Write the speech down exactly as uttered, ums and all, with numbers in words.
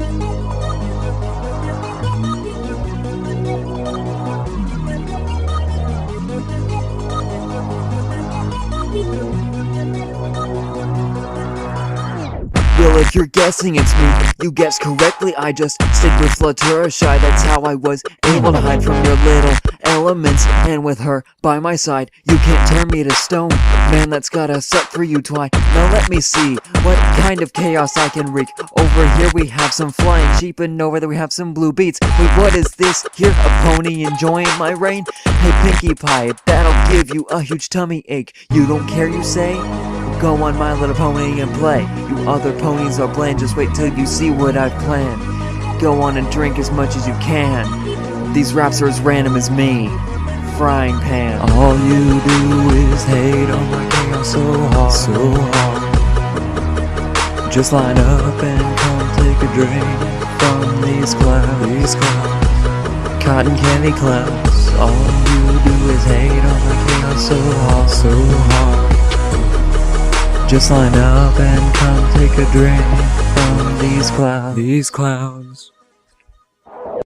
Well, if you're guessing it's me, you guessed correctly. I just stayed with Fluttershy. That's how I was able to hide from your little elements. And with her by my side, you can't turn me to stone. Man, that's gotta suck for you, Twi. Now let me see what kind of chaos I can wreak. Over here we have some flying sheep, and over there we have some blue beets. Wait, what is this here? A pony enjoying my reign? Hey, Pinkie Pie, that'll give you a huge tummy ache. You don't care, you say? Go on, My Little Pony, and play. You other ponies are bland, just wait till you see what I've planned. Go on and drink as much as you can. These raps are as random as me. Frying pan. All you do is hate on my chaos so hard, so hard. Just line up and come take a drink from these clouds, these clouds. Cotton candy clouds. All you do is hate on my chaos so hard, so hard. Just line up and come take a drink from these clouds, these clouds.